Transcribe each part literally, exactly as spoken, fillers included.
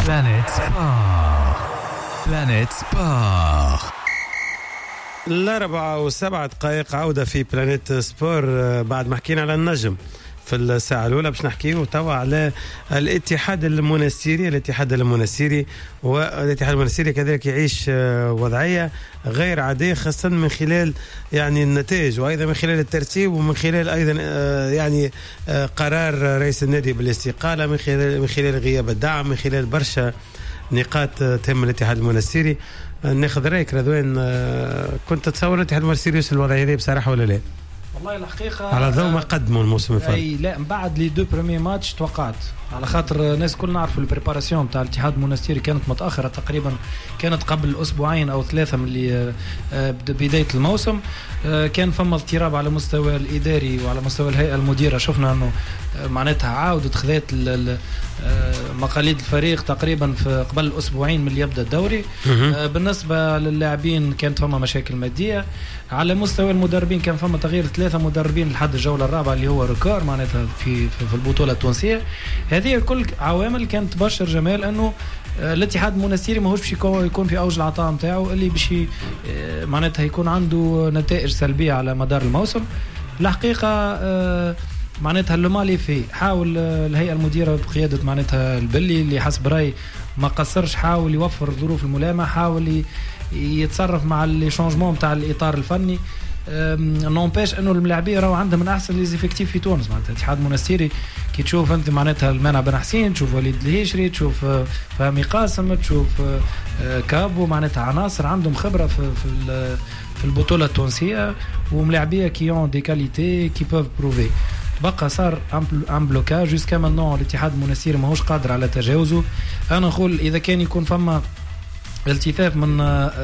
بلانيت سبور. بلانيت سبور. الأربعة وسبعة دقائق عودة في بلانيت سبور بعد ما حكينا على النجم في الساعة الأولى. باش نحكيه توا على الاتحاد المنستيري. الاتحاد المنستيري والاتحاد المنستيري كذلك يعيش وضعية غير عادية، خاصة من خلال يعني النتائج، وأيضا من خلال الترتيب، ومن خلال أيضا يعني قرار رئيس النادي بالاستقالة، من خلال من خلال غياب الدعم، من خلال برشا نقاط تهم الاتحاد المنستيري. ناخذ رايك رضوان، كنت تتصور الاتحاد المنستيري يوصل الوضعية هذه بصراحة ولا لا؟ والله الحقيقة على ضوء ما قدموا الموسم الفات. اي لا، من بعد لي دو بريمي ماتش توقعت، على خاطر الناس كل نعرفوا البريباراسيون تاع الاتحاد المنستيري كانت متأخرة تقريبا، كانت قبل أسبوعين أو ثلاثة من اللي بداية الموسم. كان فما اضطراب على مستوى الإداري وعلى مستوى الهيئة المديرة. شفنا أنه معناتها عاودت خذات مقاليد الفريق تقريبا في قبل أسبوعين من اللي يبدأ الدوري. بالنسبة للاعبين كانت فما مشاكل مادية. على مستوى المدربين كان فما تغيير ثلاثة مدربين لحد الجولة الرابعة اللي هو ريكار معناتها في في البطولة التونسية. هذه كل عوامل كانت تبشر جمال أنه الاتحاد المنستيري ماهوش باش يكون في اوج العطاء نتاعو، اللي باش معناتها يكون عنده نتائج سلبيه على مدار الموسم. الحقيقه معناتها اللومالي في حاول الهيئه المديره بقياده معناتها البلي اللي حسب راي ما قصرش، حاول يوفر الظروف الملائمه، حاول يتصرف مع لي شونجمون تاع الاطار الفني. نونباش انه الملاعبيه راهو عندهم من احسن لي زيفيكتيف في تونس. معناتها الاتحاد المنستيري كي تشوف انت معناتها المانع بن حسين، تشوف وليد الهيشري، تشوف فهمي قاسم، تشوف كابو، معناتها عناصر عندهم خبره في في في البطوله التونسيه، وملاعبيه كي اون دي كاليتي كي بوف بروفي. بقى صار ان بلوكاج جوسكا مانون. الاتحاد المنستيري ماهوش قادر على تجاوزه. انا نقول اذا كان يكون فما التفاف من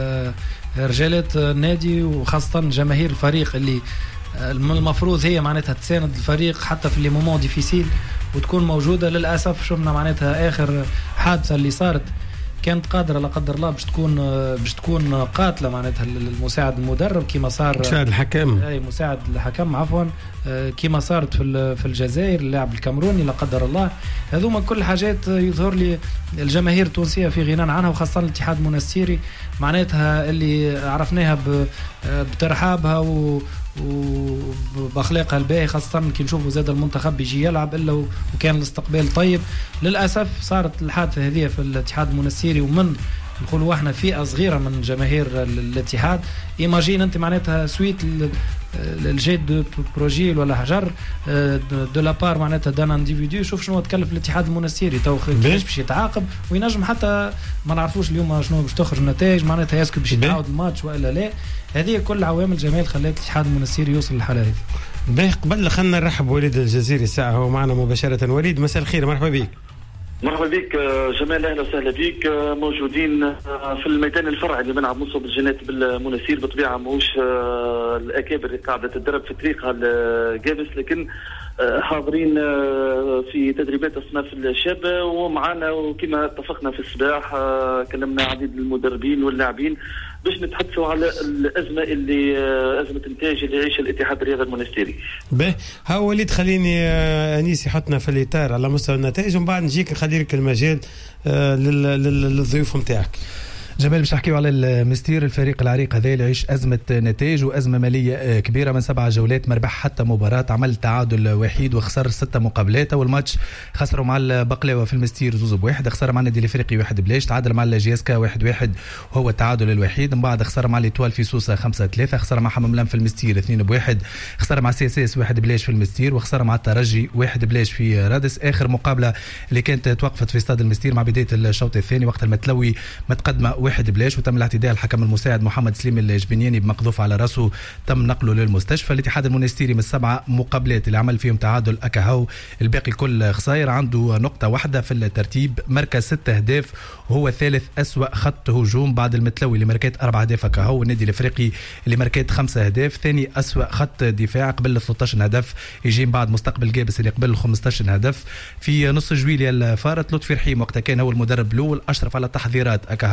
رجالات النادي وخاصة جماهير الفريق اللي المفروض هي معناتها تساند الفريق حتى في لي مومون ديفيسيل وتكون موجودة. للأسف شفنا معناتها آخر حادثة اللي صارت كانت قادرة لا قدر الله باش تكون باش تكون قاتلة معناتها المساعد المدرب كيما صار مساعد الحكم اي مساعد الحكم عفوا كيما صارت في في الجزائر اللاعب الكاميروني لا قدر الله. هذوما كل حاجات يظهر لي الجماهير التونسية في غنى عنها، وخاصة الاتحاد المنستيري معناتها اللي عرفناها بترحابها و وباخلاقها الباهي، خاصه كي نشوفوا زاد المنتخب يجي يلعب الا وكان الاستقبال طيب. للاسف صارت الحادثه هذه في الاتحاد المنستيري، ومن نقولوا احنا فئه صغيره من جماهير الاتحاد. ايماجين انت معناتها سويت الجيد دو بروجيل ولا حجر دو لابار معناتها دان انديفيدو. شوف شنو تكلف الاتحاد المنستيري تو باش يتعاقب، وينجم حتى ما نعرفوش اليوم شنو باش تخرج النتائج معناتها يسكت باش يتعاود الماتش والا لا. هذه كل عوامل جمال خلات الاتحاد المنستيري يوصل للحاله هذه. باهي قبل خلينا نرحب وليد الجزيري الساعه هو معنا مباشره. وليد مساء الخير، مرحبا بك. مرحبا بك جمال، اهلا وسهلا بك. موجودين في الميدان الفرعي اللي ملعب مصعب الجنات بالمنستير. بطبيعه ماهوش الاكابر اللي قاعده تدرب في طريقها الجابس، لكن حاضرين في تدريبات الصناف الشابه ومعنا، وكما اتفقنا في الصباح كلمنا عديد المدربين واللاعبين باش نتحدثوا على الازمه اللي ازمه انتاج اللي يعيشها الاتحاد الرياضي المنستيري. به ها وليد خليني انيس يحطنا في الاطار على مستوى النتائج، ومن بعد نجيك نخلي لك المجال للضيوف نتاعك. جمال باش نحكيو على المستير. الفريق العريق هذا يعيش أزمة نتائج وأزمة مالية كبيرة. من سبعة جولات مربح حتى مباراة، عمل تعادل وحيد وخسر ستة مقابلات. والماتش خسروا مع البقلاوة في المستير زوز بواحد، خسر مع النادي الافريقي واحد بلاش، تعادل مع الجياسكا واحد واحد وهو التعادل الوحيد. من بعد خسر مع ليتوال في سوسة خمسة ثلاثة، خسر مع حمام لم في المستير اثنين بواحد، خسر مع سياسيس واحد بلاش في المستير، وخسر مع الترجي واحد بلاش في رادس. آخر مقابلة اللي كانت توقفت في استاد المستير مع بداية الشوط الثاني وقت المتلوي متقدمة واحد بلاش، وتم اعتداء الحكم المساعد محمد سليم الجبنياني بمقذوف على راسه، تم نقله للمستشفى. الاتحاد المنستيري من السبعه مقابلات اللي عمل فيهم تعادل اكاهو، الباقي كل خسائر، عنده نقطه واحده في الترتيب، مركز ستة اهداف وهو ثالث اسوا خط هجوم بعد المتلوي اللي ماركات اربع اهداف اكاهو، والنادي الافريقي اللي ماركات خمسة اهداف، ثاني اسوا خط دفاع قبل ثلاثة عشر هدف، يجي بعد مستقبل جابس اللي قبل خمسة عشر هدف. في نص جويليا الفارت لطفي رحيم وقتها كان هو المدرب الاول، اشرف على التحضيرات اكاهو،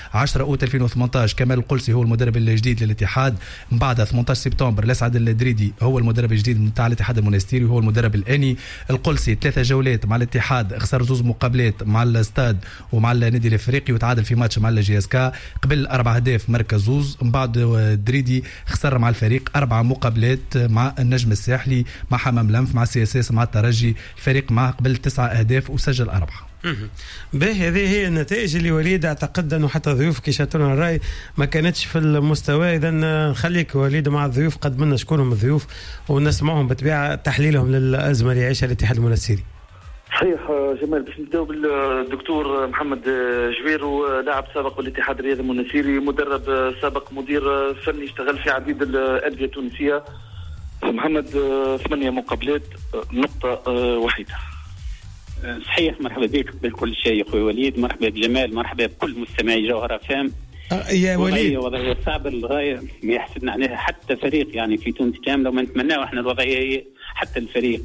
عشرة أوت ألفين وثمانية عشر كمال القلسي هو المدرب الجديد للاتحاد. من بعد ثمانية عشر سبتمبر الأسعد الدريدي هو المدرب الجديد نتاع الاتحاد المونستيري وهو المدرب الآني. القلسي ثلاثة جولات مع الاتحاد، خسر زوز مقابلات مع الاستاد ومع النادي الافريقي وتعادل في ماتش مع الجي اس كا، قبل اربع اهداف مركز زوز. من بعد دريدي خسر مع الفريق اربع مقابلات مع النجم الساحلي، مع حمام لنف، مع سي اس اس، مع الترجي. الفريق معه قبل تسعة اهداف وسجل اربعه. به هذه هي النتائج اللي وليد اعتقد انه حتى ضيوفك يشاتون الراي ما كانتش في المستوى. اذا نخليك وليد مع الضيوف قد منا شكونهم الضيوف ونسمعهم بالطبيعه تحليلهم للازمه اللي يعيشها الاتحاد المونستيري. صحيح جمال، باش نبداو بالدكتور محمد جوير، ولاعب سابق بالاتحاد الرياضي المونستيري، مدرب سابق، مدير فني، اشتغل في عديد الانديه التونسيه. محمد ثمانيه مقابلات، نقطه وحيده. صحيح، مرحبا بك بكل شيء اخوي وليد، مرحبا بجمال، مرحبا بكل مستمعي جوهره فام. يا وليد وضعيه صعبه للغايه ما يحسدنا عليها حتى فريق يعني في تونس كامله، وما نتمناو احنا الوضعيه حتى الفريق.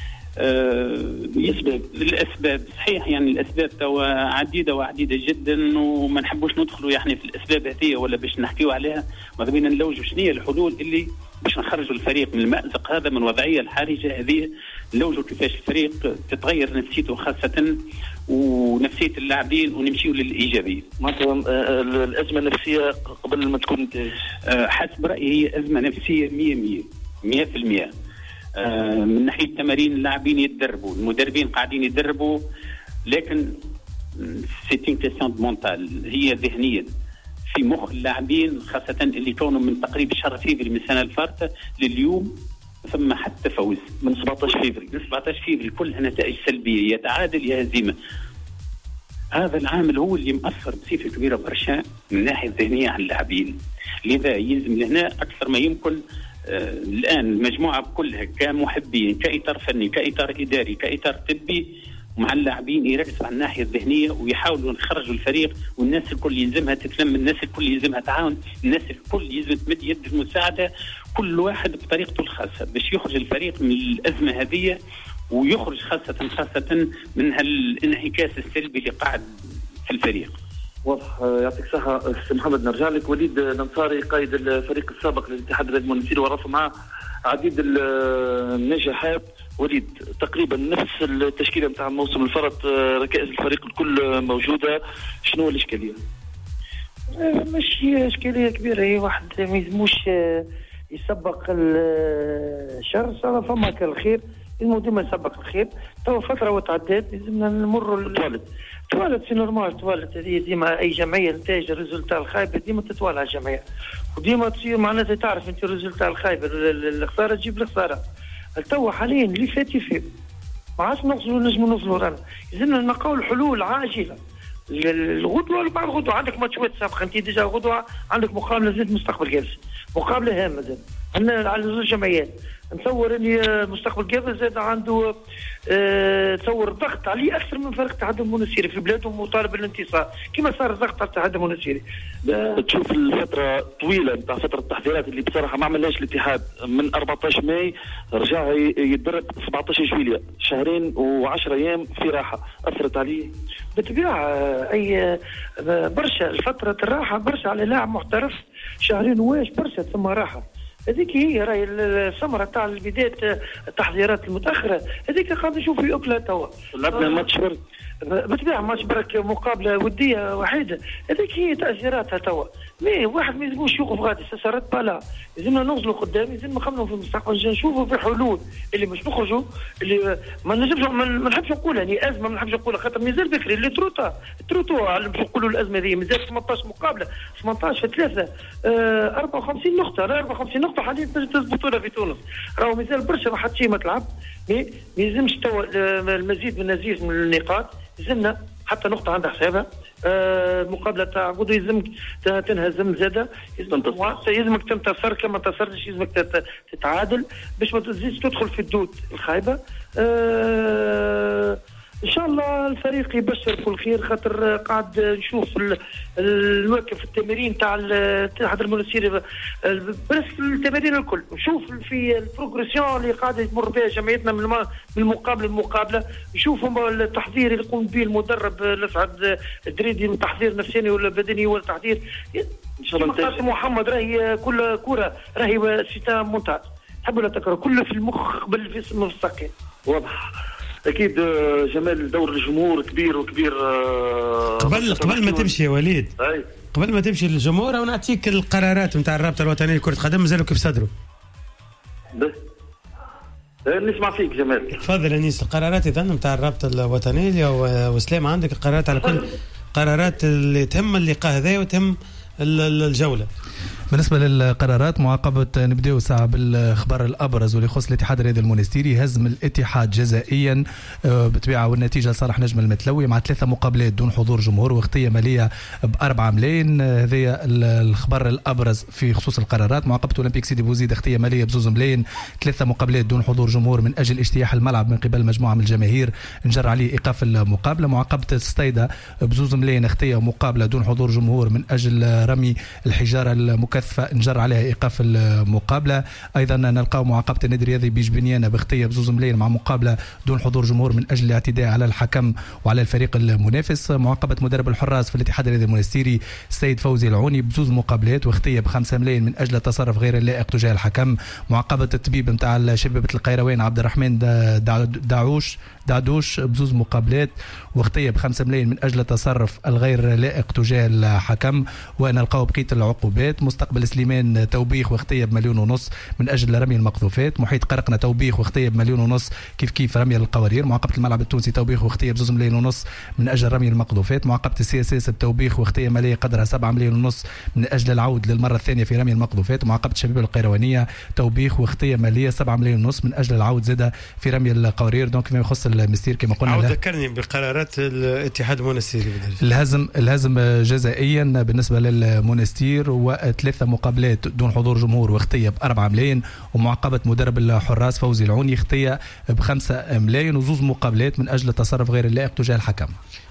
بالنسبه أه للاسباب صحيح يعني الاسباب توا عديده وعديده جدا، وما نحبوش ندخلوا يعني في الاسباب هذه ولا باش نحكيو عليها، ماذا بينا نلوجوا شنو هي الحلول اللي باش نخرجوا الفريق من المأزق هذا، من الوضعيه الحرجه هذه. نلوجوا كيفاش الفريق تتغير نفسيته خاصه ونفسيه اللاعبين ونمشيوا للايجابيه. مثلا الازمه النفسيه قبل ما تكون نتائج، حسب رايي هي ازمه نفسيه مية مية بالمية. من ناحيه التمارين اللاعبين يتدربوا، المدربين قاعدين يتدربوا، لكن سيتين كيسيون دو مونتال، هي ذهنيا في مخ اللاعبين، خاصه اللي كانوا من تقريبا شهر فيفري من السنه الفارطه لليوم ثم حتى فوز من سبعطاش فيفري من سبعطاش فيفري كلها نتائج سلبيه، يا تعادل يا هزيمه. هذا العامل هو اللي مأثر بصفه كبيره برشا من الناحيه الذهنيه على اللاعبين. لذا يلزم لهنا اكثر ما يمكن آه الآن المجموعة كلها كمحبين، كإطار فني، كإطار إداري، كإطار طبي، مع اللاعبين يركزوا على الناحية الذهنية ويحاولوا يخرجوا الفريق، والناس الكل يلزمها تتلم، الناس الكل يلزمها تعاون، الناس الكل يلزم تمد يد المساعدة، كل واحد بطريقته الخاصة باش يخرج الفريق من الأزمة هذه ويخرج خاصة خاصة من هالانعكاس السلبي اللي قاعد في الفريق. واضح، يعطيك الصحة سي محمد. نرجع لك وليد النصاري، قائد الفريق السابق للاتحاد الرياضي المونستيري، ورفع معه عديد النجاحات. وليد تقريبا نفس التشكيلة نتاع موسم الفرط، ركائز الفريق الكل موجودة، شنو الإشكالية؟ مش إشكالية كبيرة، هي واحد ما يلزموش يسبق الشر، صار فما كالخير، لازم ديما يسبق الخير. تو فترة وتعدات لازمنا نمروا توالد توالد في نورمال، توالد هذه ديما اي جمعيه نتاج الريزولتا الخايبه ديما تتوالى على الجمعيه، وديما تصير معناتها تعرف انت الريزولتا الخايبه الخساره تجيب الخساره. تو حاليا اللي فات يفيد، ما عادش نوصلوا نجموا نوصلوا رانا، لازمنا نلقاو حلول عاجله. الغدوه ولا بعد الغدوه عندك ماتشات سابقه، انت ديجا الغدوه عندك مقابله زاد مستقبل جالس، مقابله هامه زاد عندنا على زوج جمعيات. نتصور اللي مستقبل جابر زاد عنده اه تصور ضغط عليه اكثر من فريق الاتحاد المونستيري في بلادهم وطالب بالانتصار، كما صار الضغط على الاتحاد المونستيري. تشوف الفتره طويله نتاع فتره التحضيرات اللي بصراحه ما عملناش الاتحاد من أربعطاش ماي، رجع يتدرب سبعطاش جويلية، شهرين وعشرة ايام في راحه، اثرت عليه بالطبيعه. اي برشا الفتره الراحه برشا على لاعب محترف، شهرين واش برشا ثم راحه. هذيك هي راهي الثمره تاع بدايه التحضيرات المتاخره، هذيك قاعد نشوف في اوكلا توا. لعبنا ماتش برك بالطبيعه، ماتش برك مقابله وديه وحيده، هذيك هي تاثيراتها توا. مي واحد ما يلزموش يوقف غادي، سسرت بالا، لازمنا نوصلوا قدام، لازم نخمموا في المستقبل، نشوفوا في حلول اللي باش نخرجوا. اللي ما نجمش ما نحبش نقول يعني ازمه، ما نحبش نقولها خاطر مازال بكري، اللي تروتا تروتو باش نقولوا الازمه هذه مازال ثمانطاش مقابله، ثمانطاش في ثلاثه آه أربعة وخمسين نقطه، أربعة وخمسين نقطه حاليا تنجم تثبتوا لها في تونس. راهو مازال برشا ما حد شيء ما تلعب، مي ما يلزمش توا المزيد من المزيد من النقاط، يلزمنا حتى نقطة عندها حسابها. آه مقابلة تاع غدو يلزمك تنهزم زادة، يلزمك تنتصر، كما انتصرتش يلزمك تتعادل باش ما تزيدش تدخل في الدود الخايبة. آه ان شاء الله الفريق يبشر كل خير، خاطر قاعد نشوف الواقف في التمارين تاع الاتحاد المنستيري بس التمارين الكل، نشوف في البروغريسيون اللي قاعد يمر بها جمعيتنا من المقابله للمقابله، نشوفوا التحضير اللي يقوم به المدرب الاسعد الدريدي من تحضير نفساني ولا بدني ولا تحضير ان شاء الله. محمد راهي كل كره راهي سيتا مونتاج، تحب ولا تكره كله في المخ قبل في اسم الساكن واضح. اكيد جمال دور الجمهور كبير وكبير. قبل قبل ما تمشي يا وليد، أي. قبل ما تمشي للجمهور ونعطيك القرارات نتاع الرابطه الوطنيه لكره القدم مازالوا كيف صدروا. بس نسمع فيك جمال. تفضل انيس. القرارات اذا نتاع الرابطه الوطنيه وسلام، عندك القرارات على كل قرارات اللي تهم اللقاء هذا وتهم الجوله. بالنسبه للقرارات معاقبه، نبداو ساعه بالخبر الابرز واللي يخص الاتحاد الرياضي المونستيري. هزم الاتحاد جزائيا بطبيعه، والنتيجه لصالح نجم المتلوي مع ثلاثه مقابلات دون حضور جمهور واغطيه ماليه باربعه ملايين. هذا الخبر الابرز في خصوص القرارات. معاقبه اولمبيك سيدي بوزيد اغطيه ماليه بزوز ملايين، ثلاثه مقابلات دون حضور جمهور من اجل اجتياح الملعب من قبل مجموعه من الجماهير، نجر عليه ايقاف المقابله. معاقبه السطيده بزوز ملايين اغطيه ومقابله دون حضور جمهور من اجل رمي الحجاره المكثفه، نجر عليها ايقاف المقابله. ايضا نلقاو معاقبه النادي الرياضي بيجبنيانه باغطيه بزوز ملايين مع مقابله دون حضور جمهور من اجل الاعتداء على الحكم وعلى الفريق المنافس. معاقبه مدرب الحراس في الاتحاد الرياضي المونستيري السيد فوزي العوني بزوز مقابلات واغطيه بخمسة ملايين من اجل تصرف غير اللائق تجاه الحكم. معاقبه الطبيب نتاع شبيبه القيروان عبد الرحمن داعوش دعدوش بزوز مقابلات واغطيه بخمسة ملايين من اجل التصرف الغير لائق تجاه الحكم. ونلقاو بقيه العقوبات. مستقبل سليمان توبيخ واغطيه بمليون ونص من اجل رمي المقذوفات. محيط قرقنه توبيخ واغطيه بمليون ونص كيف كيف رمي القوارير. معاقبه الملعب التونسي توبيخ واغطيه بزوز ملايين ونص من اجل رمي المقذوفات. معاقبه السي اس اس بتوبيخ واغطيه ماليه قدرها سبعة ملايين ونص من اجل العود للمره الثانيه في رمي المقذوفات. معاقبه شبيبه القيروانيه توبيخ واغطيه ماليه سبعة ملايين ونص من اجل العود زاده في رمي القوارير. دونك فيما يخص المستير كما قلنا عاود ذكرني بقرارات الاتحاد المونستيري. الهزم الهزم جزائيا بالنسبه للمونستير وثلاثه مقابلات دون حضور جمهور واغطيه بأربعة ملايين. ومعاقبه مدرب الحراس فوزي العوني اغطيه بخمسة ملايين وزوز مقابلات من اجل التصرف غير اللائق تجاه الحكم.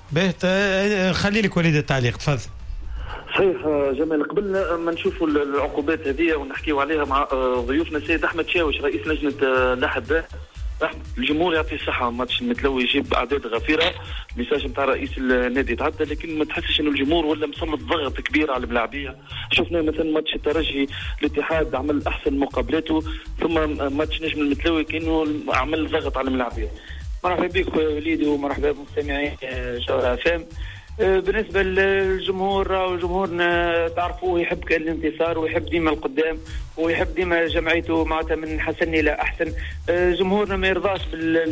باهي خلي لك وليد التعليق تفضل. صحيح جمال، قبل ما نشوفوا العقوبات هذه ونحكيوا عليها مع ضيوفنا السيد احمد شاوش رئيس لجنه الاحباء. الجمهور يعطي الصحة، ماتش المتلوي يجيب أعداد غفيرة، ميساج نتاع رئيس النادي تعدى، لكن ما تحسش إنه الجمهور ولا مسلط ضغط كبير على الملاعبية. شفنا مثلا ماتش الترجي الاتحاد عمل أحسن مقابلاته، ثم ماتش نجم المتلوي كأنه عمل ضغط على الملاعبية. مرحبا بك وليدي ومرحبا بمستمعي جوهر فام. بالنسبة للجمهور، وجمهورنا تعرفوه يحب كان الانتصار ويحب ديما القدام ويحب ديما جمعيته معناتها من حسن إلى أحسن. جمهورنا ما يرضاش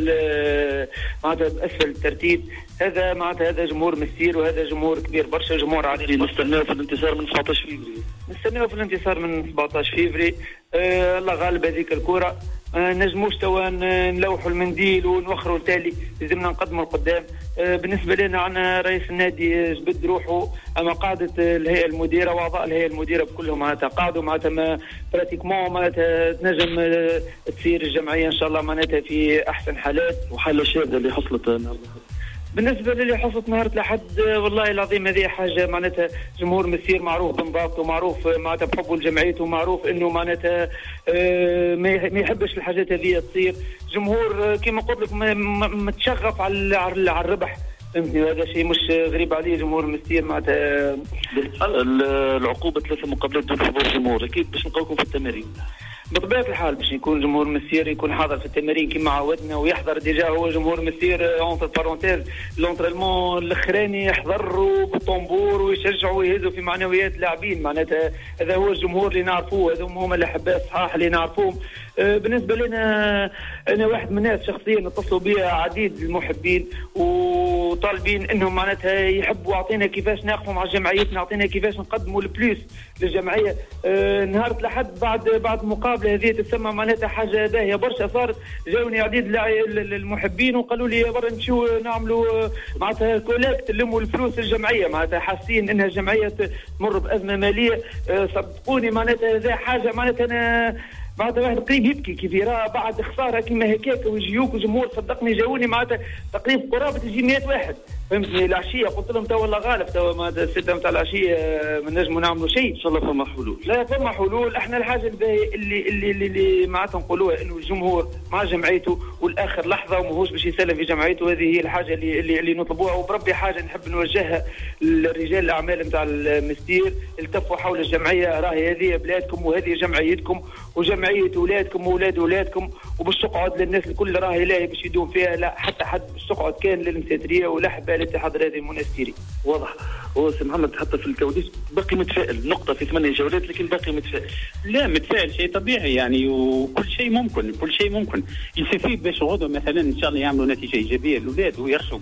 بال معناتها بأسفل الترتيب. هذا معناتها هذا جمهور مسير وهذا جمهور كبير برشا، جمهور عادي. نستناو في الانتصار من سبعطاش فيفري نستناو في الانتصار من سبعطاش فيفري. آه الله غالب هذيك الكرة. آه نجموش توا نلوحوا المنديل ونوخروا التالي، لازمنا نقدموا القدام. آه بالنسبة لنا عنا رئيس النادي جبد روحه، أما قاعدة الهيئة المديرة وأعضاء الهيئة المديرة كلهم معناتها قاعدوا معناتها براتيكمون معناتها تنجم آه تصير الجمعية إن شاء الله معناتها في أحسن حالات. وحالة شاذة اللي حصلت بالنسبة للي حصلت نهار الأحد، والله العظيم هذه حاجة معناتها جمهور مسير معروف بنضابطه ومعروف معناتها بحبه لجمعيته ومعروف إنه معناتها ما يحبش الحاجات هذه تصير. جمهور كما قلت لك متشغف على على الربح، فهمتني؟ هذا شيء مش غريب عليه. جمهور مسير معناتها العقوبة ثلاثة مقابلات دون حضور جمهور، أكيد باش نلقاوكم في التمارين. بطبيعة الحال باش يكون جمهور مسير يكون حاضر في التمارين كما عودنا ويحضر. ديجا هو جمهور مسير اونتر بارونتيز لونترينمون الاخراني يحضروا بالطنبور ويشجعوا ويهزوا في معنويات اللاعبين. معناتها هذا هو الجمهور اللي نعرفوه، هذا هم الاحباء الصحاح اللي نعرفوهم. بالنسبه لنا انا واحد من الناس شخصيا اتصلوا بي عديد المحبين وطالبين انهم معناتها يحبوا يعطينا كيفاش نقفوا مع جمعيتنا، يعطينا كيفاش نقدموا البلوس للجمعيه. نهار الاحد بعد بعد مقابله هذه تسمى معناتها حاجه باهيه برشا صارت. جاوني عديد المحبين وقالوا لي برا نمشيو نعملوا معناتها كولكت نلموا الفلوس الجمعيه، معناتها حاسين انها الجمعيه تمر بازمه ماليه. صدقوني معناتها هذا حاجه معناتها انا بعد واحد قريب يبكي كيف يرى بعد خساره كيما هكاك ويجيوك وجمهور صدقني جاوني معناتها تقريبا قرابه يجي مئة واحد فهمتني. العشيه قلت لهم تو والله غالب تو ما السته نتاع العشيه ما نجموا نعملوا شيء. ان شاء الله فما حلول. لا فما حلول. احنا الحاجه اللي اللي اللي, اللي معناتها نقولوها انه الجمهور مع جمعيته والاخر لحظه وماهوش باش يسلم في جمعيته. هذه هي الحاجه اللي اللي, اللي نطلبوها. وبربي حاجه نحب نوجهها لرجال الاعمال نتاع المستير التفوا حول الجمعيه. راهي هذه بلادكم وهذه جمعيتكم وجمعيه اولادكم واولاد اولادكم وباش تقعد للناس الكل راهي لا باش يدوم فيها لا حتى حد باش تقعد كان للمساتريه ولا حبه الاتحاد الرياضي المنستيري. واضح. هو سي محمد حتى في الكواليس باقي متفائل نقطه في ثمانية جولات لكن باقي متفائل. لا متفائل شيء طبيعي يعني وكل شيء ممكن كل شيء ممكن يستفي باش غدوه مثلا ان شاء الله يعملوا نتيجه ايجابيه للاولاد ويرسوا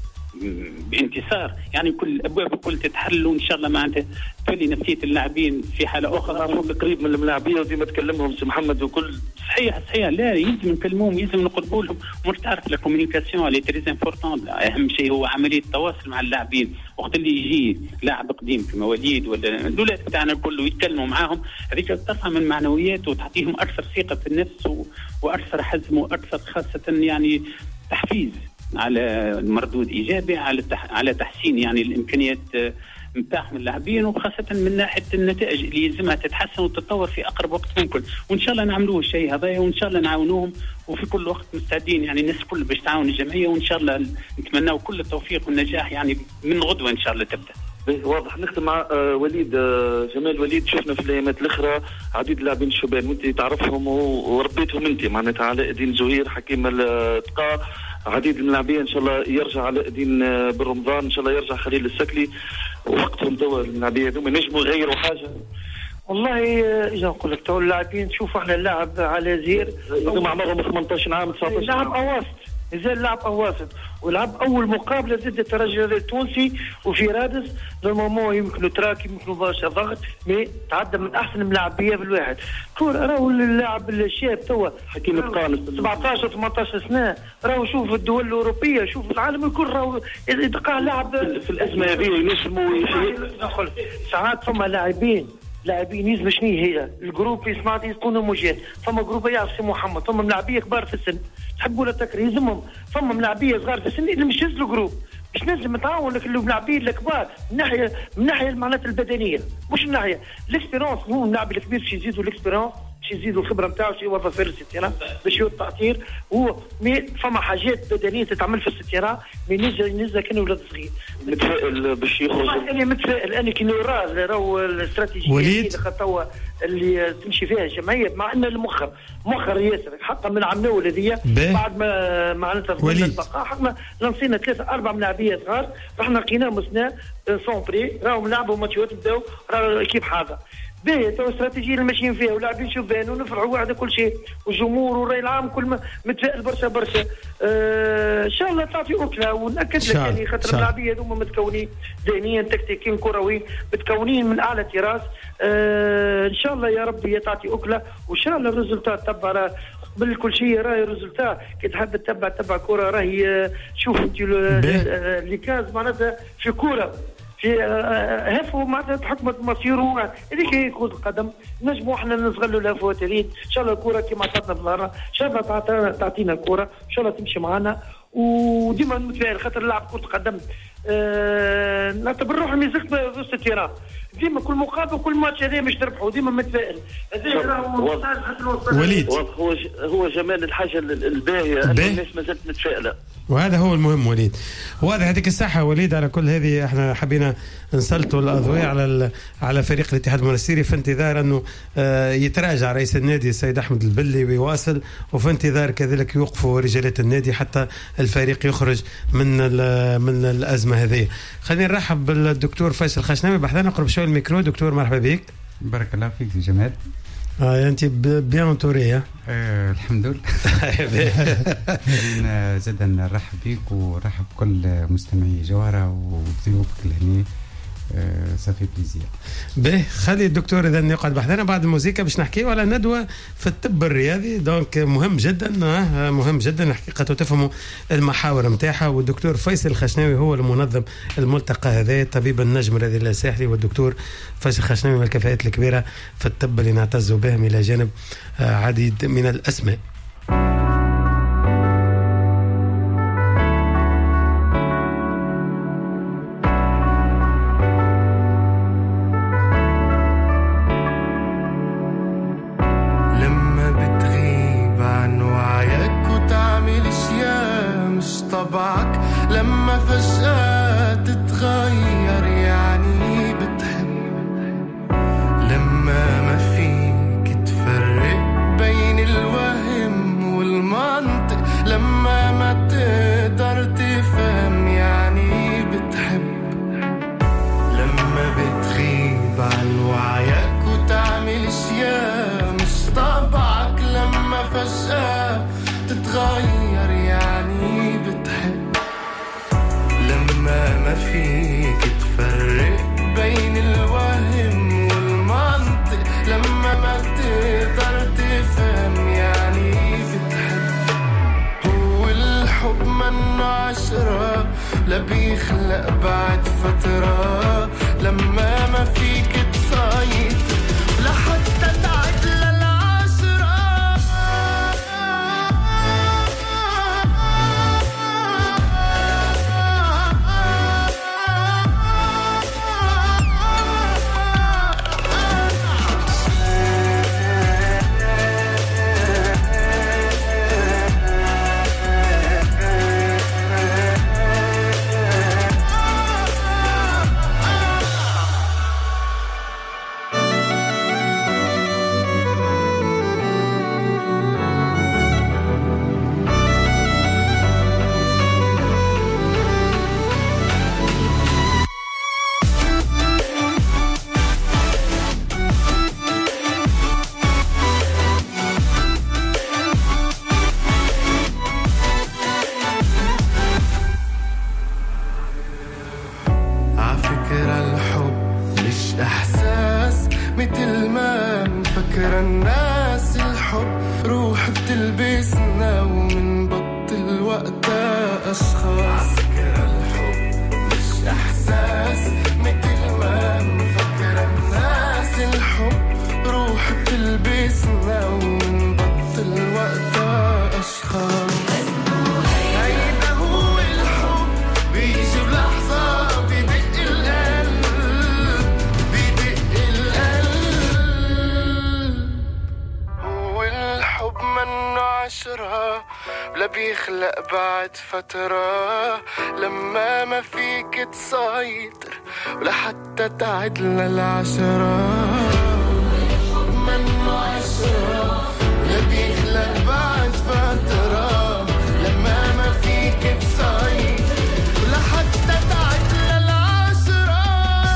بانتصار. يعني كل الابواب الكل تتحل وان شاء الله معناتها تولي نفسيه اللاعبين في حاله اخرى. معروف قريب من الملاعبيه وديما تكلمهم سي محمد وكل صحيح صحيح. لا يلزم نكلموهم يلزم نقربوا لهم وتعرف لا كومونيكاسيون اللي تريز امبورطون. اهم شيء هو عمليه التواصل مع اللاعبين. وقت اللي يجي لاعب قديم في مواليد ولا الاولاد بتاعنا كله يتكلموا معاهم هذيك ترفع من معنويات وتعطيهم اكثر ثقه في النفس واكثر حزم واكثر خاصه يعني تحفيز على المردود ايجابي على على تحسين يعني الامكانيات نتاعهم اللاعبين وخاصه من ناحيه النتائج اللي يلزمها تتحسن وتتطور في اقرب وقت ممكن. وان شاء الله نعملوه الشيء هذا وان شاء الله نعاونوهم وفي كل وقت مستعدين يعني الناس كل باش تعاون الجمعيه وان شاء الله نتمناو كل التوفيق والنجاح يعني من غدوه ان شاء الله تبدا. واضح. نختم مع آه وليد آه جمال. وليد شفنا في الايامات الاخرى عديد اللاعبين الشبان وانت تعرفهم وربيتهم انت معناتها علاء الدين زهير حكيم التقى عديد من اللاعبين ان شاء الله يرجع علاء الدين بالرمضان ان شاء الله يرجع خليل السكلي وقتهم توا اللاعبين هذوما نجموا يغيروا حاجه. والله اذا نقول لك تو اللاعبين شوف احنا اللاعب على زير هذوما عمرهم ثمانية عام تسعة عشر لاعب اواسط يزال لاعب اواسط ولعب اول مقابله ضد الترجي التونسي وفي رادس نورمالمون يمكن تراك يمكن برشا ضغط مي تعدى من احسن الملاعبيه بالواحد. كور راهو اللاعب الشاب توا حكيم القانص سبعطاش ثمانطاش سنه راهو شوف الدول الاوروبيه شوف العالم الكل راهو يتقع لاعب في الازمه هذه ينجموا ساعات فما لاعبين لاعبين يزم شنو هي الجروب يسمع يكون موجود. فما جروب يعرف سي محمد فما ملاعبيه كبار في السن تحبوا لا تكريزهم فما ملاعبيه صغار في السن اللي مش يزلوا جروب مش نجم نتعاون لك الملاعبين الكبار من ناحيه من ناحيه المعنات البدنيه مش من ناحيه الاكسبيرونس. هو اللاعب الكبير باش يزيدوا الاكسبيرونس باش يزيدوا الخبره نتاعو باش يوظف في الستيران باش يوظف التعطير. هو مي فما حاجات بدنيه تتعمل في الستيران مي نجا نجا كان ولاد صغير متفائل باش يخرج. انا متفائل انا كي نرى راهو الاستراتيجيه اللي خطوه اللي تمشي فيها الجمعيه مع ان المخر مخر ياسر حتى من عملوا الذيه بعد ما معناتها البقاء حنا لنصينا ثلاثه اربع ملاعبيه صغار رحنا لقينا مسنا سونبري راهو نلعبوا ماتشات بداو راهو الاكيب حاضر باهي تو استراتيجيه اللي ماشيين فيها ولاعبين شبان ونفرحوا واحد كل شيء والجمهور والراي العام كل متفائل برشا برشا. آه ان شاء الله تعطي اكله وناكد لك يعني خاطر اللاعبيه هذوما متكونين ذهنيا تكتيكيا كرويين متكونين من اعلى تراس. آه ان شاء الله يا ربي تعطي اكله وان شاء الله الريزلتات تبع قبل كل شيء راهي الريزلتات كي تحب تتبع تبع كره راهي شوف انت اللي كاز معناتها في كره في هفوا معناتها تحكمت مصيره هذيك هي كرة القدم. نجموا احنا نصغلوا الهفوات هذيك ان شاء الله الكرة كما عطاتنا بالنهار ان شاء الله تعطينا الكرة ان شاء الله تمشي معنا وديما متفائل خاطر لاعب كرة قدم أه نعتبر روحي ميزك في التيران ديما كل مقابل كل ماتش هذا مش تربحوا ديما متفائل. وليد هو هو جمال الحاجه الباهيه ان الناس ما زالت متفائله وهذا هو المهم وليد. واضح يعطيك الصحه وليد على كل هذه. احنا حبينا نسلطوا الاضواء على على فريق الاتحاد المنستيري في انتظار انه يتراجع رئيس النادي السيد احمد البلي ويواصل وفي انتظار كذلك يوقفوا رجالات النادي حتى الفريق يخرج من من الازمه هذه. خلينا نرحب بالدكتور فيصل خشناوي بحثنا نقرب شويه الميكرو. دكتور مرحبا بك. بارك الله فيك جمال. اه انت بيان انتوري. اه الحمد لله. زاد نرحب بك ورحب كل مستمعي جوهره وضيوفك لهنا صافي بليزير. به خلي الدكتور اذا يقعد بحثنا بعد الموسيقى باش نحكيو على ندوه في الطب الرياضي. دونك مهم جدا مهم جدا حقيقه تفهموا المحاور نتاعها. والدكتور فيصل الخشناوي هو المنظم الملتقى هذا، طبيب النجم الذي الساحلي، والدكتور فيصل الخشناوي من الكفاءات الكبيره في الطب اللي نعتز بهم الى جانب عديد من الاسماء. لما فجأة تتغير يعني بتحب، لما ما فيك تفرق بين الوهم والمنطق، لما ما تقدر تفهم يعني بتحب، لما بتغيب عن وعيك وتعمل اشياء مش طبعك، لما فجأة تتغير يعني بتحب، لما ما فيك تفرق بين الوهم والمنطق، لما ما تقدر تفهم يعني بتحب. هو الحب منه عشرة لا بيخلق بعد فترة، لما ما فيك تسيطر لحتى تعد للعشرة. فترة لما ما فيك تسيطر ولا حتى تعد للعشرة، منه عشرة لا بيخلق بعد فترة، لما ما فيك تسيطر ولا حتى تعد للعشرة.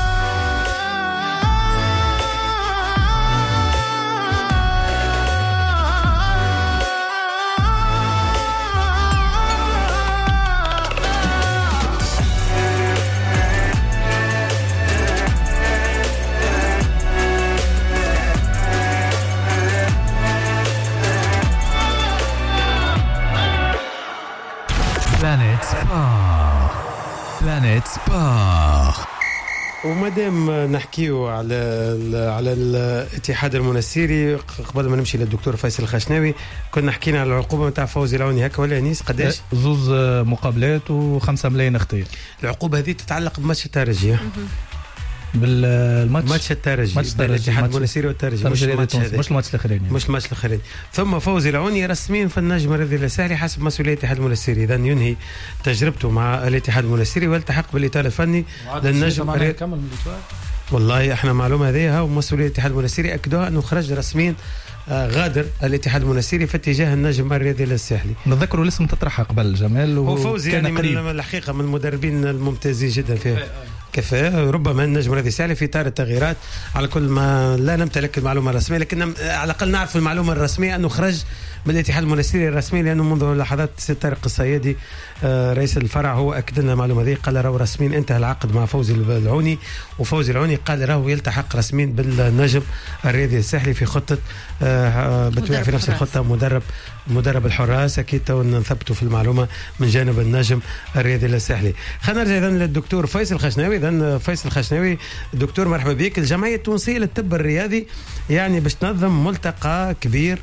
بلانيت سبور. بلانيت سبور. ومادام نحكيو على على الاتحاد المنسيري، قبل ما نمشي للدكتور فيصل الخشناوي، كنا حكينا على العقوبه نتاع فوزي العوني، هكا ولا انيس؟ قداش؟ زوز مقابلات وخمسة ملايين اختيار. العقوبه هذه تتعلق بماتش الترجي، بالماتش ماتش الترجي بين الاتحاد المنسيري والترجي، مش الماتش هذا، مش الماتش الاخراني، مش الماتش الاخراني. ثم فوزي العوني رسميا في النجم الرياضي الساحلي حسب مسؤوليه الاتحاد المنسيري، اذا ينهي تجربته مع الاتحاد المنسيري والتحق بالاطار الفني للنجم الرياضي. والله احنا معلومه هذه ومسؤوليه الاتحاد المنسيري اكدوها انه خرج رسميا غادر الاتحاد المنسيري في اتجاه النجم الرياضي الساحلي. نتذكروا الاسم تطرح قبل جمال، وفوزي يعني من الحقيقه من المدربين الممتازين جدا فيه كفاءة. ربما النجم راضي سالي في اطار التغييرات، على كل ما لا نمتلك المعلومه الرسميه، لكن على الاقل نعرف المعلومه الرسميه انه خرج من الاتحاد المونستيري الرسمي، لانه منذ لحظات سي طارق الصيادي رئيس الفرع هو اكد لنا المعلومه دي، قال راهو رسميا انتهى العقد مع فوزي العوني، وفوزي العوني قال راهو يلتحق رسميا بالنجم الرياضي الساحلي في خطه بتويع في نفس الخطه مدرب مدرب الحراس. اكيد تو نثبتوا في المعلومه من جانب النجم الرياضي الساحلي. خلينا نرجع اذا للدكتور فيصل الخشناوي. اذا فيصل الخشناوي دكتور مرحبا بك. الجمعيه التونسيه للطب الرياضي يعني باش تنظم ملتقى كبير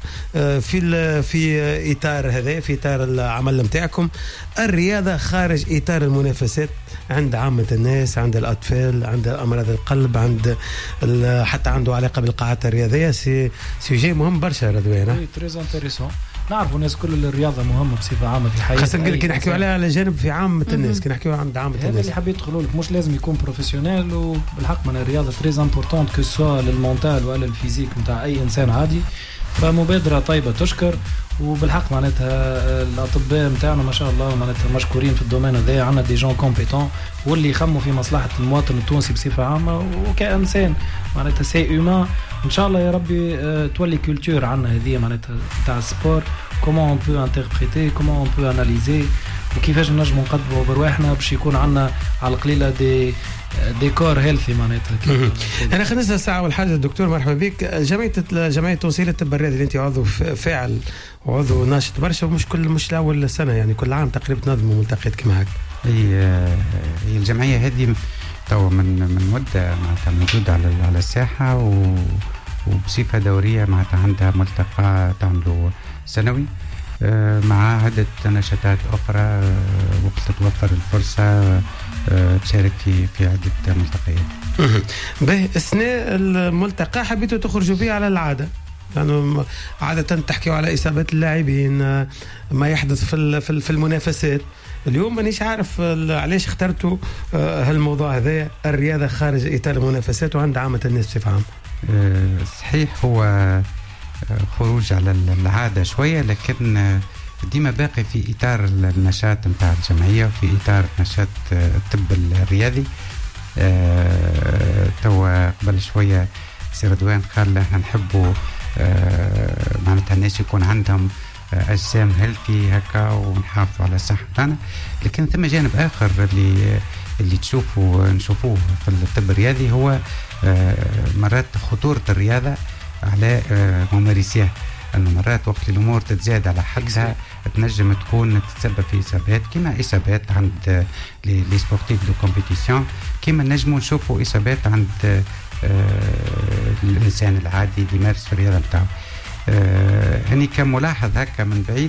في في اطار هذا، في اطار العمل نتاعكم الرياضه خارج اطار المنافسات عند عامه الناس، عند الاطفال، عند امراض القلب، عند حتى عنده علاقه بالقاعات الرياضيه. سي سوجي مهم برشا رضوان. تريز انتريسون. نعرفوا الناس كل الرياضه مهمه بصفه عامه في الحياه، خاصه كي نحكيو عليها على جانب في عامه الناس، كي نحكيو عند عامه الناس. هذا اللي حبيت يدخلوا لك، مش لازم يكون بروفيسيونيل، وبالحق من الرياضه تريز امبورطونت كو سوا للمونتال ولا الفيزيك نتاع اي انسان عادي. فمبادره طيبه تشكر، وبالحق معناتها الاطباء نتاعنا ما شاء الله معناتها مشكورين في الدومين هذا، عندنا دي جون كومبيتون واللي يخموا في مصلحه المواطن التونسي بصفه عامه وكانسان معناتها سي هيومان. ان شاء الله يا ربي تولي كولتور عندنا هذه معناتها تاع السبور، كومون اون بو انتربريتي، كومون اون بو اناليزي، وكيفاش نجموا نقدموا برواحنا باش يكون عندنا على القليله دي ديكور هيلثي معناتها. انا خلينا نسال ساعه اول حاجه الدكتور مرحبا بك. جمعيه الجمعيه التونسيه للطب الرياضي اللي انت عضو فاعل وعضو ناشط برشا، ومش كل مش اول سنه يعني كل عام تقريبا تنظموا ملتقيات كما هكا. هي هي الجمعيه هذه تو من من مده معناتها موجوده على على الساحه، و وبصفه دوريه معناتها عندها ملتقى تعملوا سنوي مع عدة نشاطات أخرى وقت توفر الفرصة تشارك في في عدة ملتقيات. به أثناء الملتقى حبيتوا تخرجوا به على العادة، لأنه يعني عادة تحكيوا على إصابات اللاعبين، ما يحدث في في المنافسات. اليوم مانيش عارف علاش اخترتوا هالموضوع هذا، الرياضة خارج إطار المنافسات وعند عامة الناس بصفة عامة. صحيح هو خروج على العادة شوية، لكن ديما باقي في إطار النشاط متاع الجمعية وفي إطار نشاط الطب الرياضي. توا قبل شوية سي رضوان قال احنا نحبوا معناتها الناس يكون عندهم أجسام هيلثي هكا ونحافظوا على الصحة بتاعنا، لكن ثم جانب آخر اللي اللي تشوفوا نشوفوه في الطب الرياضي هو مرات خطورة الرياضة على ممارسيها، انه مرات وقت الامور تتزاد على حدها تنجم تكون تتسبب في اصابات، كما اصابات عند لي سبورتيف دو كومبيتيسيون، كما نجموا نشوفوا اصابات عند الانسان العادي اللي يمارس في الرياضه نتاعو. اني كملاحظ هكا من بعيد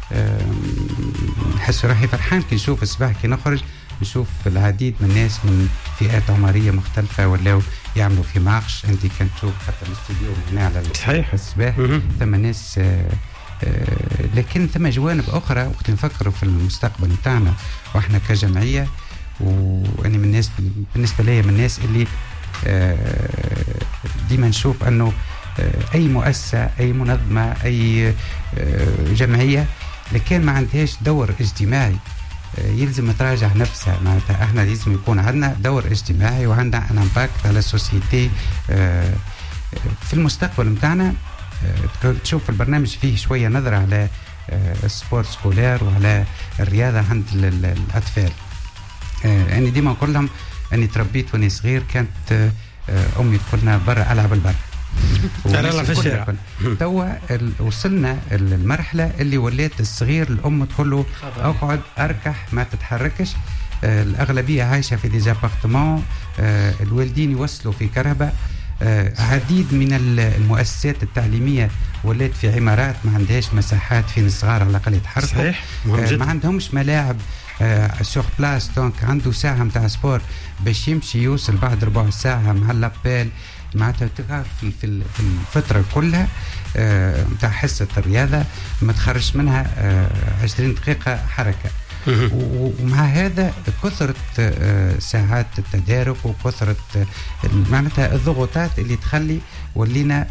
نحس روحي فرحان كي نشوف الصباح كي نخرج نشوف العديد من الناس من فئات عمريه مختلفه ولاو يعملوا في مارش. انت كنت تشوف حتى الاستوديو هنا على صحيح الصباح ثم ناس آآ آآ لكن ثم جوانب اخرى وقت نفكروا في المستقبل نتاعنا واحنا كجمعيه، واني من الناس بالنسبه لي من الناس اللي ديما نشوف انه اي مؤسسه اي منظمه اي جمعيه لكن ما عندهاش دور اجتماعي يلزم تراجع نفسها. معناتها احنا لازم يكون عندنا دور اجتماعي وعندنا ان امباكت على السوسيتي في المستقبل متاعنا. تشوف البرنامج فيه شويه نظره على السبورت سكولير وعلى الرياضه عند الاطفال. انا ديما نقول لهم اني تربيت وانا صغير كانت امي تقولنا برا العب البر ترى في الشارع. توا وصلنا المرحله اللي ولات الصغير الام تقول له اقعد اركح ما تتحركش. آه الاغلبيه عايشه في دي زابارتمون، آه الوالدين يوصلوا في كهرباء. آه عديد من المؤسسات التعليميه ولات في عمارات ما عندهاش مساحات فين الصغار على الاقل يتحركوا. صحيح. آه ما عندهمش ملاعب آه سور بلاس، دونك عنده ساعه نتاع سبور باش يمشي يوصل بعد ربع ساعه مع لابيل. معناتها في في الفتره كلها نتاع حصه الرياضه ما تخرج منها عشرين دقيقه حركه. ومع هذا كثرة ساعات التدارك وكثرة معناتها الضغوطات اللي تخلي ولينا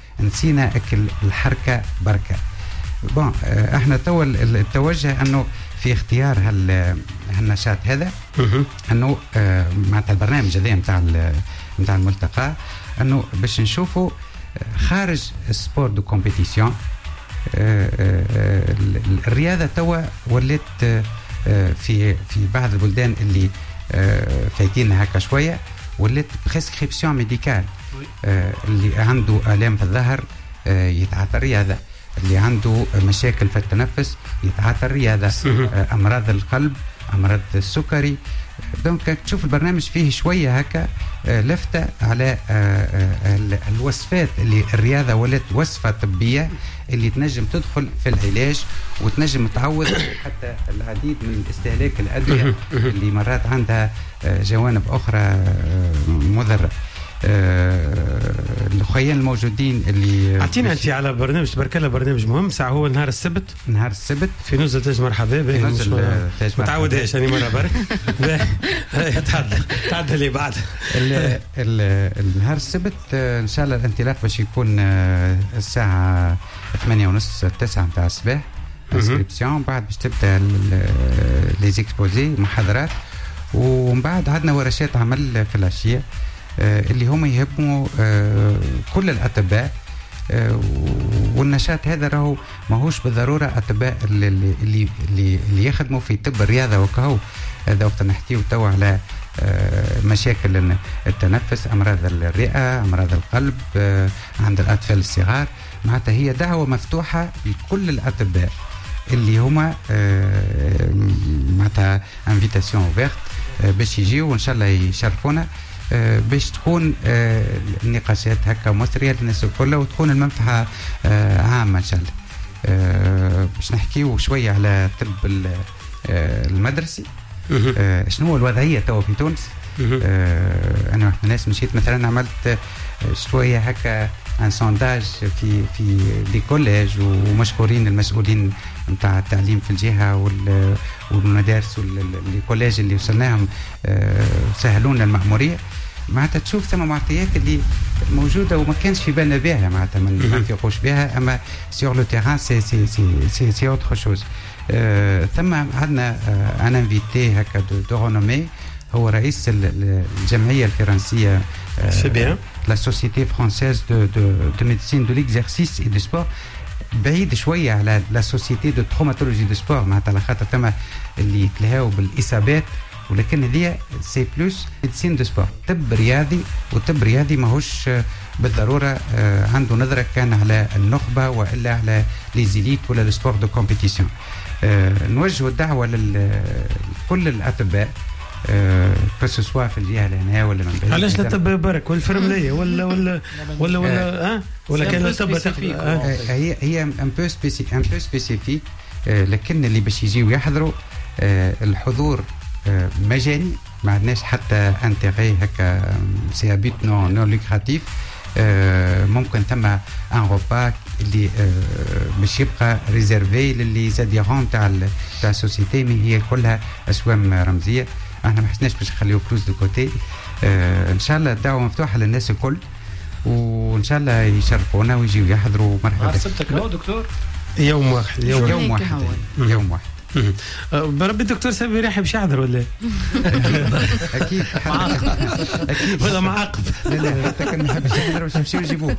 نسينا اكل الحركه بركه. بون احنا تو التوجه انه في اختيار هال هالنشاط هذا انه معناتها البرنامج هذا نتاع نتاع الملتقى انه باش نشوفوا خارج سبور دو كومبيتيسيون الرياضه توا ولات في في بعض البلدان اللي فايتين هكا شويه ولات بريسكريبسيون ميديكال. اللي عنده آلام في الظهر يتعاطى الرياضه، اللي عنده مشاكل في التنفس يتعاطى الرياضه، امراض القلب، امراض السكري. دونك تشوف البرنامج فيه شويه هكا لفته على الوصفات اللي الرياضه ولات وصفه طبيه اللي تنجم تدخل في العلاج وتنجم تعوض حتى العديد من استهلاك الادويه اللي مرات عندها جوانب اخرى مضره. الاخوين الموجودين اللي اعطينا انت على برنامج تبارك الله، برنامج مهم ساعه هو نهار السبت نهار السبت في نزله تاج مرحبا في نزله تاج مرحبا. ما تعودهاش انا مره برك تعدل تعدل اللي بعد النهار السبت ان شاء الله الانطلاق باش يكون الساعه ثمانية ونص تسعة نتاع الصباح انسكريبسيون، بعد باش تبدا لي زيكسبوزي محاضرات، ومن بعد عندنا ورشات عمل في العشيه اللي هم يهموا كل الأطباء. والنشاط هذا راهو ماهوش بالضرورة أطباء اللي اللي اللي, اللي يخدموا في طب الرياضة وكهو. هذا وقت نحكيو توا على مشاكل التنفس، أمراض الرئة، أمراض القلب عند الأطفال الصغار. معناتها هي دعوة مفتوحة لكل الأطباء اللي هما معناتها انفيتاسيون اوفيرت باش يجيو وإن شاء الله يشرفونا باش تكون النقاشات هكا مثرية للناس الكل وتكون المنفعة عامة إن شاء الله. باش نحكيو شوية على طب المدرسي، شنو هو الوضعية توا في تونس. أنا واحد من الناس مشيت مثلا عملت شوية هكا ان سونداج في في دي كوليج، ومشكورين المسؤولين نتاع التعليم في الجهه والمدارس والكوليج اللي وصلناهم سهلونا المأموريه. معناتها تشوف ثم معطيات اللي موجوده وما كانش في بالنا بها، معناتها ما نفيقوش بها، اما سيغ لو تيران سي سي سي سي اوتر شوز. ثم عندنا ان انفيتي هكا دو رونومي، هو رئيس الجمعيه الفرنسيه la Société française de, de, de médecine de l'exercice et du sport. بعيد شوية على la Société de traumatologie du sport، معناتها على خاطر تما اللي يتلهاو بالإصابات، ولكن هذه سي بلوس ميديسين دو سبور، طب رياضي. وطب رياضي ماهوش بالضرورة عنده نظرة كان على النخبة وإلا على ليزيليت ولا السبور دو كومبيتيسيون. نوجه الدعوة لكل الأطباء كسوا في الجهه هنا ولا من بعيد. علاش لا طب برك والفرمليه ولا ولا ولا ولا ها ولا كان طب هي هي ان بو سبيسي ان بو سبيسيفيك، لكن اللي باش يجيو يحضروا الحضور مجاني، ما عندناش حتى انتيغي هكا سي ابيت نو نو لوكراتيف. ممكن ثم ان روبا اللي باش يبقى ريزيرفي للي زاديرون تاع تاع السوسيتي، مي هي كلها اسوام رمزيه. احنا ما حسناش باش نخليو فلوس دو كوتي. آه ان شاء الله الدعوه مفتوحه للناس الكل، وان شاء الله يشرفونا ويجيو يحضروا. مرحبا. سبتك لو دكتور يوم واحد يوم, يوم واحد يوم واحد بربي الدكتور سامي راح يمشي يحضر ولا اكيد اكيد ولا معاقب. لا لا حتى كان ما حبش يحضر باش نمشيو نجيبوه.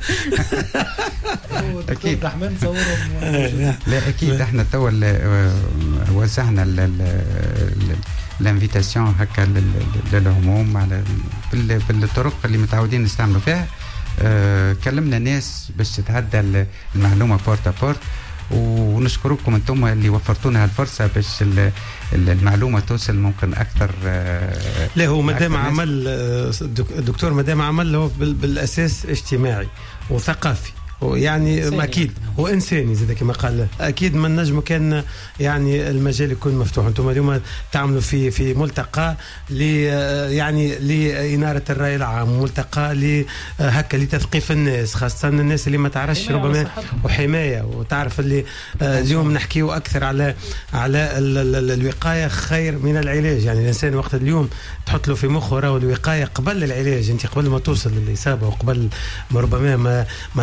اكيد الرحمن صورهم. لا اكيد احنا توا وزعنا الانفيتاسيون هكا للعموم على بالطرق اللي متعودين نستعملوا فيها. أه كلمنا ناس باش تتعدى المعلومه بورتا بورت، ونشكركم انتم اللي وفرتونا هالفرصه باش المعلومه توصل ممكن اكثر. أه لا هو مادام عمل دكتور مادام عمل هو بالاساس اجتماعي وثقافي، ويعني اكيد وانساني زي كما قال. اكيد ما نجم كان يعني المجال يكون مفتوح. انتم اليوم تعملوا في في ملتقى ل يعني لاناره الراي العام، ملتقى ل هكا لتثقيف الناس، خاصه الناس اللي ما تعرفش ربما، وحمايه. وتعرف اللي اليوم نحكيو اكثر على على الوقايه خير من العلاج. يعني الانسان وقت اليوم تحط له في مخه راهو الوقايه قبل العلاج. انت قبل ما توصل للاصابه وقبل ما ربما ما, ما تعمل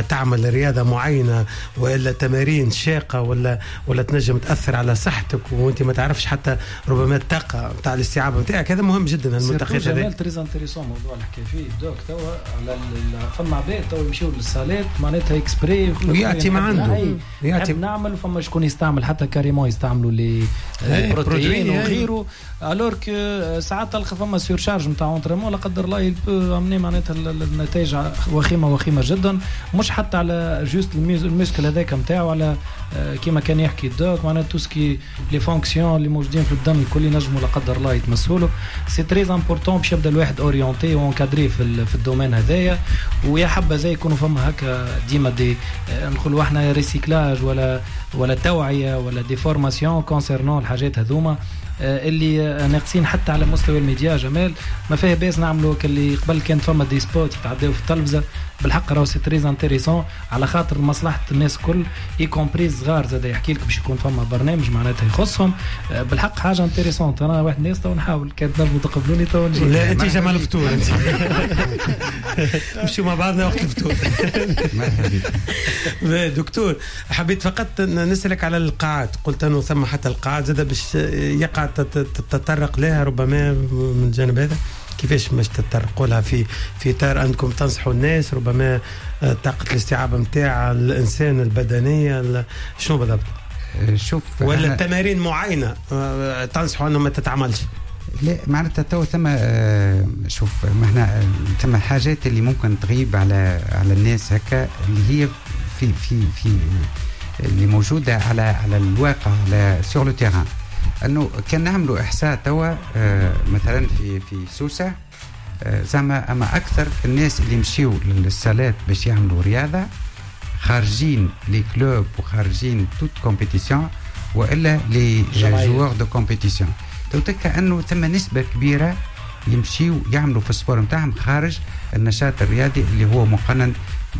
رياضه معينه ولا تمارين شاقه ولا ولا تنجم تاثر على صحتك وانت ما تعرفش حتى ربما الطاقه نتاع الاستيعاب نتاعك. هذا مهم جدا المنتخبات هذا. جمال تريز انتريسون موضوع اللي حكي فيه دوك توا على فما عباد توا يمشيو للصالات معناتها اكسبري ويعطي ما عنده يعطي نعمل فما شكون يستعمل حتى كاريمون يستعملوا لي بروتين وغيره الور كو ساعات تلقى فما سيرشارج نتاع اونتريمون لا قدر الله يلبو امني معناتها النتائج وخيمه وخيمه جدا مش حتى على جوست الميسكل هذاك نتاعو على كيما كان يحكي الدوك معناتها تو سكي لي فونكسيون اللي موجودين في الدم الكل ينجموا لا قدر الله يتمثلوا له. سي تري امبورطون باش يبدا الواحد اورينتي وانكادري في في الدومين هذايا ويا حبه زي يكونوا فما هكا ديما دي نقولوا احنا ريسيكلاج ولا ولا توعيه ولا دي فورماسيون كونسيرنون الحاجات هذوما اللي ناقصين حتى على مستوى الميديا. جمال ما فيه باس نعملوا كاللي قبل كان فما دي سبوت يتعداو في التلفزه بالحق راهو سي تري انتريسون على خاطر مصلحه الناس الكل اي كومبريز صغار زاد يحكي لك باش يكون فما برنامج معناتها يخصهم بالحق حاجه انتريسون. انا واحد الناس تو نحاول كانت نجموا تقبلوني تو نجي. لا انت جمال الفطور انت نمشيو مع بعضنا وقت الفطور. دكتور حبيت فقط نسالك على القاعات قلت انه ثم حتى القاعات زاد باش يقع تتطرق لها ربما من الجانب هذا كيفاش مش تتطرقوا لها في في اطار انكم تنصحوا الناس ربما طاقه الاستيعاب نتاع الانسان البدنيه شنو بالضبط؟ شوف ولا تمارين معينه تنصحوا انه ما تتعملش؟ لا معناتها تو ثم شوف هنا ثم حاجات اللي ممكن تغيب على على الناس هكا اللي هي في في في اللي موجوده على على الواقع على سور لو تيران. انه كان نعملوا احصاء توا آه مثلا في في سوسه آه زعما اما اكثر الناس اللي مشيوا للصالات باش يعملوا رياضه خارجين لي كلوب وخارجين توت كومبيتيسيون والا لي جوار دو كومبيتيسيون تو تلقى انه ثم نسبه كبيره يمشيوا يعملوا في السبور نتاعهم خارج النشاط الرياضي اللي هو مقنن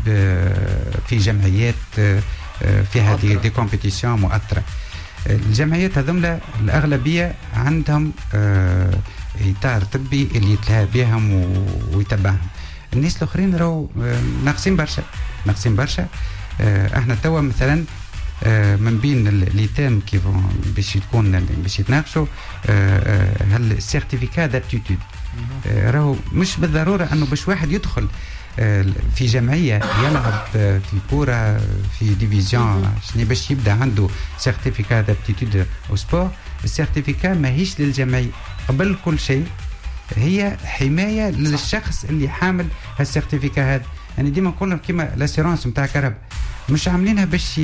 في جمعيات آه في هذه دي كومبيتيسيون مؤثره. الجمعيات هذولا الأغلبية عندهم آه إطار طبي اللي يتلهى بهم ويتبعهم. الناس الآخرين راهو آه ناقصين برشا ناقصين برشا. آه احنا توا مثلا آه من بين الليتام كيف باش يكون باش يتناقشوا آه هل السيرتيفيكا دابتيتود آه راهو مش بالضرورة أنه باش واحد يدخل في جمعية يلعب في كورة في ديفيزيون شنو باش يبدا عنده سيرتيفيكا دابتيتود او سبور. السيرتيفيكا ماهيش للجمعية قبل كل شيء هي حماية للشخص اللي حامل هالسيرتيفيكا هذا. يعني ديما نقول لهم كيما لاسيرونس نتاع كهرباء مش عاملينها باش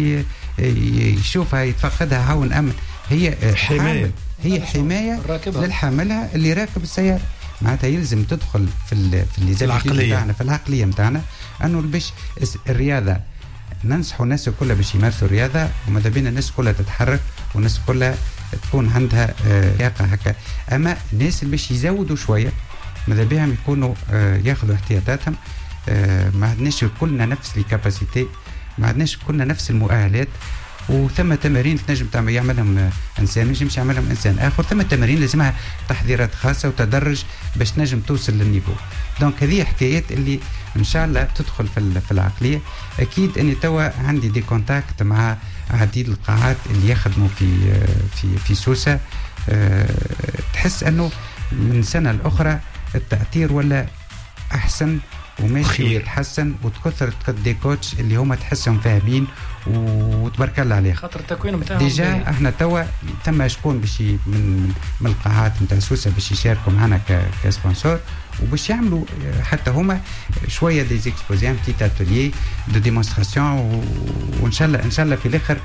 يشوفها يتفقدها هاو نأمن هي حماية هي حماية للحاملها اللي راكب السيارة. معناتها يلزم تدخل في في العقليه نتاعنا في العقليه نتاعنا انه باش الرياضه ننصحوا الناس كلها باش يمارسوا الرياضه وماذا بينا الناس كلها تتحرك والناس كلها تكون عندها لياقه هكا. اما الناس اللي باش يزودوا شويه ماذا بهم يكونوا ياخذوا احتياطاتهم. ما عندناش كلنا نفس الكاباسيتي ما عندناش كلنا نفس المؤهلات وثم تمارين تنجم تعمل يعملهم انسان مش مش يعملهم انسان اخر. ثم تمارين لازمها تحضيرات خاصه وتدرج باش تنجم توصل للنيفو. دونك هذه حكايات اللي ان شاء الله تدخل في في العقليه. اكيد اني توا عندي دي كونتاكت مع عديد القاعات اللي يخدموا في في في سوسه. أه تحس انه من سنه لاخرى التاثير ولا احسن وماشي يتحسن وتكثر دي كوتش اللي هما تحسهم فاهمين وتبارك الله عليه خاطر التكوين بتاعهم. ديجا احنا توا ثم شكون باش من من القاعات نتاع سوسه باش يشاركوا معنا كسبونسور وباش يعملوا حتى هما شويه دي زيكسبوزي ان بتيت اتوليي دو ديمونستراسيون وان شاء الله ان شاء الله في الاخر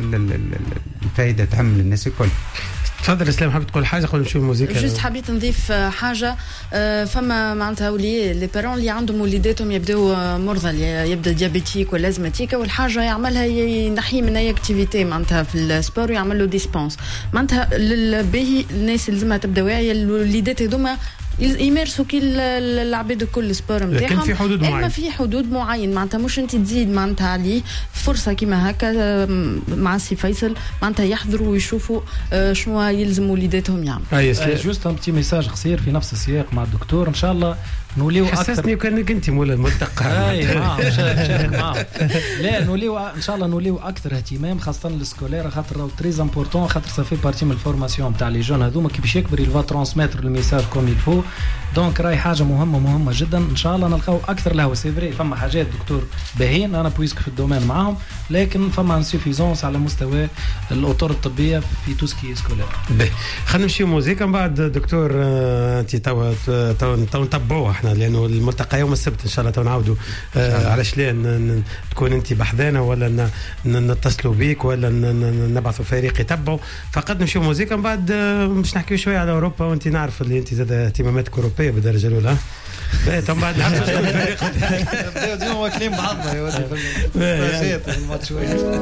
الفائده تعم للناس الكل. تفضل اسلام حابب تقول حاجه قبل نمشيو الموسيقى؟ جست حبيت نضيف حاجه. فما معناتها ولي لي بارون اللي عندهم وليداتهم يبداو مرضى يبدا ديابيتيك ولا ازماتيك والحاجه يعملها ينحي من اي اكتيفيتي معناتها في السبور ويعمل له ديسبونس. معناتها باهي الناس اللي لازمها تبدا واعيه الوليدات هذوما يمارسوا كي العباد كل سبور نتاعهم لكن في حدود معينه في حدود معين معناتها مش انت تزيد معناتها عليه فرصه كيما هكا مع سي فيصل معناتها يحضروا ويشوفوا شنو يلزم وليداتهم يعملوا. اي جوست ان بتي ميساج قصير في نفس السياق مع الدكتور ان شاء الله نوليو اكثر. حسسني كانك انت مول الملتقى. اي معهم شارك معهم. لا نوليو ان شاء الله نوليو اكثر اهتمام خاصه السكولير خاطر راهو تريز امبورطون خاطر صافي بارتي من الفورماسيون تاع لي جون هذوما كي باش يكبر يلفا ترانسميتر الميساج كوم يلفو. دونك راهي حاجه مهمه مهمه جدا ان شاء الله نلقاو اكثر لهو. سي فري فما حاجات دكتور باهين انا بويسك في الدومين معاهم لكن فما انسوفيزونس على مستوى الاطر الطبيه في توسكي سكولير. خلينا نمشيو موزيكا من بعد دكتور. انت تو تو نتبعوه احنا لانه الملتقى يوم السبت ان شاء الله تو نعاودوا علاش لا تكون انت بحذانا ولا نتصلوا بيك ولا نبعثوا فريق يتبعوا. فقد نمشيو موزيكا من بعد باش نحكيو شويه على اوروبا وانت نعرف اللي انت زاد اهتماماتك اوروبيه بالدرجه الاولى. لا تو بعد نحكيو الفريق نبداو ديما واكلين بعضنا يا ولدي في الاستاجات الماتش شويه.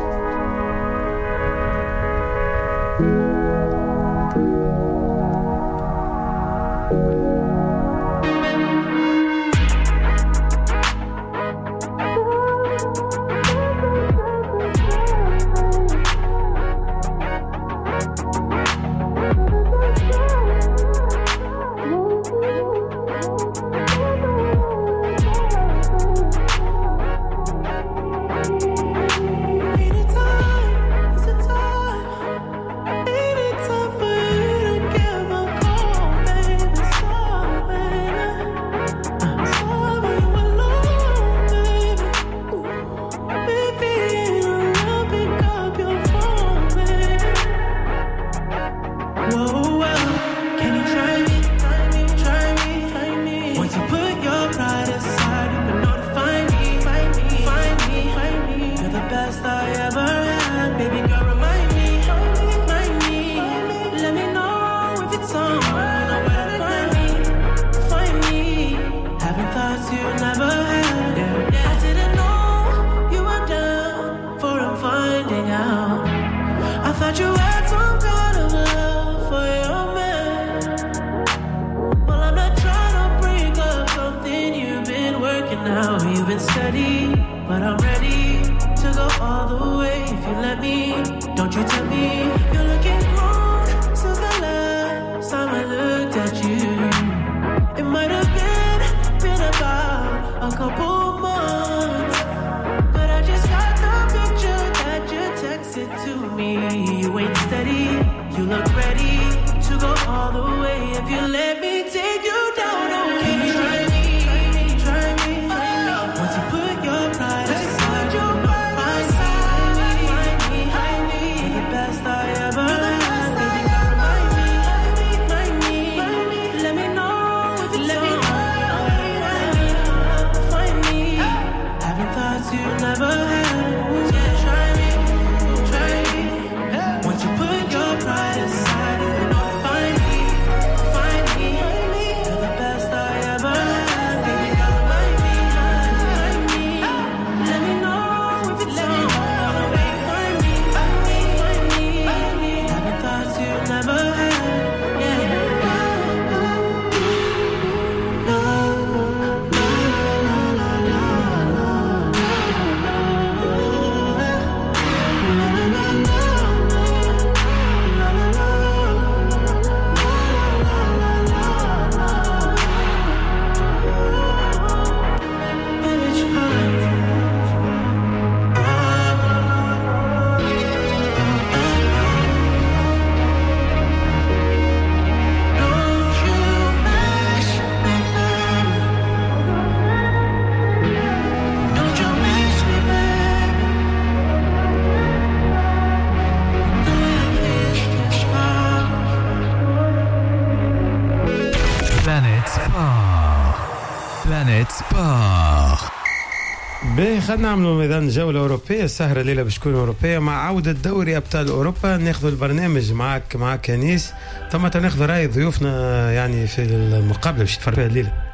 خلينا نعملوا ميدان جولة أوروبية السهرة الليلة باش تكون أوروبية مع عودة دوري أبطال أوروبا. ناخذ البرنامج معك معك كنيس ثم ناخذ رأي ضيوفنا يعني في المقابلة باش يتفرجوا فيها الليلة.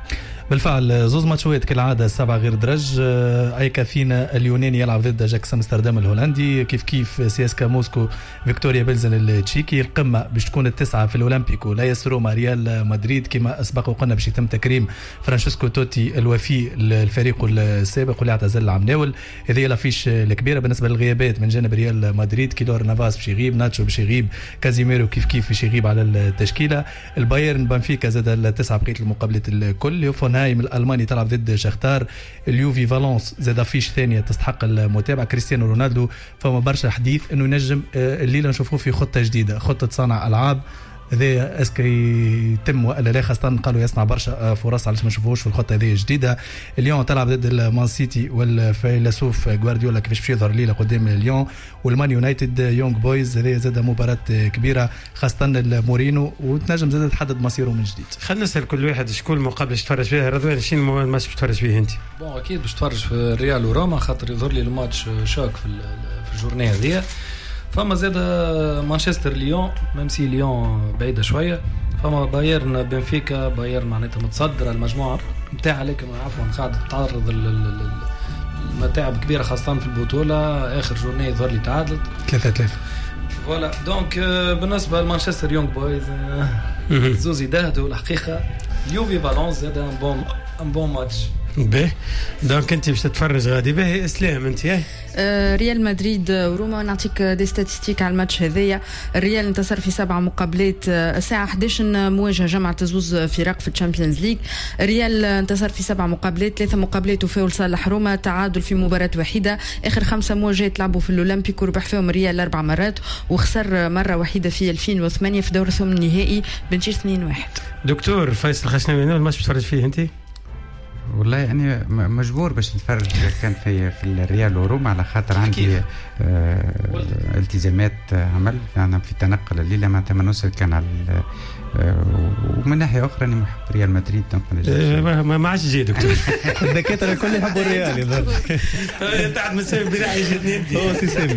بالفعل زوز ماتشات كالعاده السبعه غير درج. ايكا فينا اليوناني يلعب ضد اجاكس امستردام الهولندي، كيف كيف سي اس كا موسكو فيكتوريا بيلزن التشيكي. القمه باش تكون التسعه في الاولمبيكو لا يس روما ريال مدريد كما اسبق وقلنا باش يتم تكريم فرانشيسكو توتي الوفي الفريق السابق واللي اعتزل العام ناول. هذه هي الافيش الكبيره بالنسبه للغيابات من جانب ريال مدريد. كيلور نافاس باش يغيب، ناتشو باش يغيب، كازيميرو كيف كيف باش يغيب على التشكيله. البايرن بنفيكا زاد التسعه بقيه المقابلات الكل. يوفنهايم الالماني تلعب ضد شختار. اليوفي فالنس زاد افيش ثانيه تستحق المتابعه. كريستيانو رونالدو فما برشا حديث انه ينجم الليله نشوفوه في خطه جديده، خطه صانع العاب. هذا اسكي يتم ولا لا؟ خاصه قالوا يصنع برشا فرص علاش ما نشوفوش في الخطه هذه الجديده. اليوم تلعب ضد المان سيتي والفيلسوف غوارديولا كيفاش باش يظهر الليله قدام اليوم. والمان يونايتد يونغ بويز هذه زاد مباراه كبيره خاصه المورينو وتنجم زاد تحدد مصيره من جديد. خلينا نسال كل واحد شكون المقابله باش تفرج فيها. رضوان شنو الماتش باش تفرج فيه انت؟ بون اكيد باش تفرج في الريال وروما خاطر يظهر لي الماتش شوك في في الجورنيه هذه. فما زاد مانشستر ليون ميمسي ليون بعيدة شوية. فما بايرن بنفيكا. بايرن معناتها متصدر المجموعة نتاعها لكن عفوا قاعدة تتعرض لمتاعب كبيرة خاصة في البطولة. آخر جورنية يظهر لي تعادلت ثلاثة ثلاثة فوالا. دونك بالنسبة لمانشستر يونغ بويز زوزي دهدو الحقيقة. اليوفي فالنس زاد ان بون ان بون ماتش. باهي دونك انت باش تتفرج غادي. باهي اسلام انت ياي آه ريال مدريد وروما. نعطيك دي ستاتستيك على الماتش هذايا. الريال انتصر في سبعة مقابلات الساعه احد عشر مواجهه جمعت زوز فرق في الشامبيونز ليج. الريال انتصر في سبعة مقابلات، ثلاثه مقابلات وفاول صالح روما، تعادل في مباراه وحيده. اخر خمسه مواجهات لعبوا في الاولمبيك وربح فيهم الريال اربع مرات وخسر مره وحيده في ألفين وثمانية في دور ثمن النهائي بنتيجه اثنين واحد. دكتور فيصل خشناوي الماتش باش تفرج فيه انت؟ والله يعني مجبور باش نتفرج كان في في الريال وروما على خاطر عندي آه التزامات عمل. انا في تنقل الليله معناتها ما نوصل كان على آه ومن ناحيه اخرى اني محب ريال مدريد دونك ما ما عادش جاي دكتور. الدكاتره الكل يحبوا الريال يظهر. انت عاد مساوي بناحيه اثنين هو سيسيمي.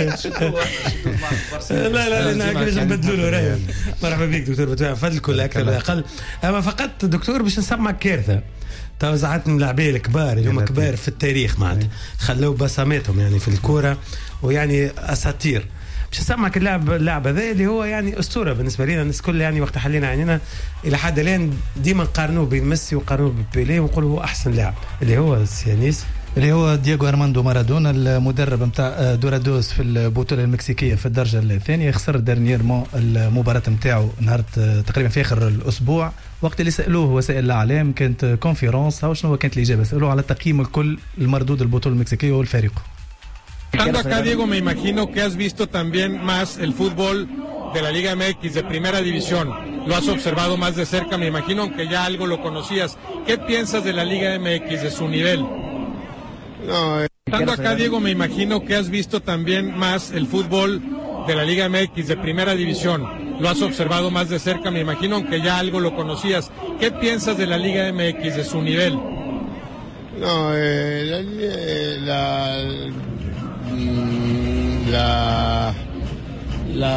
لا لا لا كيفاش نبدلوا له راهي. مرحبا بك دكتور بتاع فضلكم اكثر ولا اقل. اما فقط دكتور باش نسمعك كارثه. توزعت من اللاعبين الكبار اللي هم كبار في التاريخ معناتها خلوا بصماتهم يعني في الكوره ويعني اساطير. باش نسمعك اللاعب اللاعب هذا اللي هو يعني اسطوره بالنسبه لنا الناس كل يعني وقت حلينا عينينا الى حد الان ديما نقارنوه بين ميسي وقارنوه ببيليه ونقولوا هو احسن لاعب اللي هو السيانيس اللي هو دييغو ارماندو مارادونا المدرب نتاع دورادوس في البطوله المكسيكيه في الدرجه الثانيه. خسر ديرنييرمون المباراه نتاعو نهار تقريبا في اخر الاسبوع وقت اللي سالوه وسائل الاعلام كانت كونفيرونس او شنو كانت الاجابه. سالوه على تقييم الكل المردود البطوله المكسيكيه والفريق. Estando acá, Diego, me imagino que has visto también más el fútbol de la Liga M X de Primera División. Lo has observado más de cerca, me imagino, aunque ya algo lo conocías. ¿Qué piensas de la Liga M X, de su nivel? No, eh, Estando acá, Diego, me imagino que has visto también más el fútbol de la Liga M X de Primera División. Lo has observado más de cerca, me imagino, aunque ya algo lo conocías. ¿Qué piensas de la Liga M X, de su nivel? No, eh, la, la, la, la,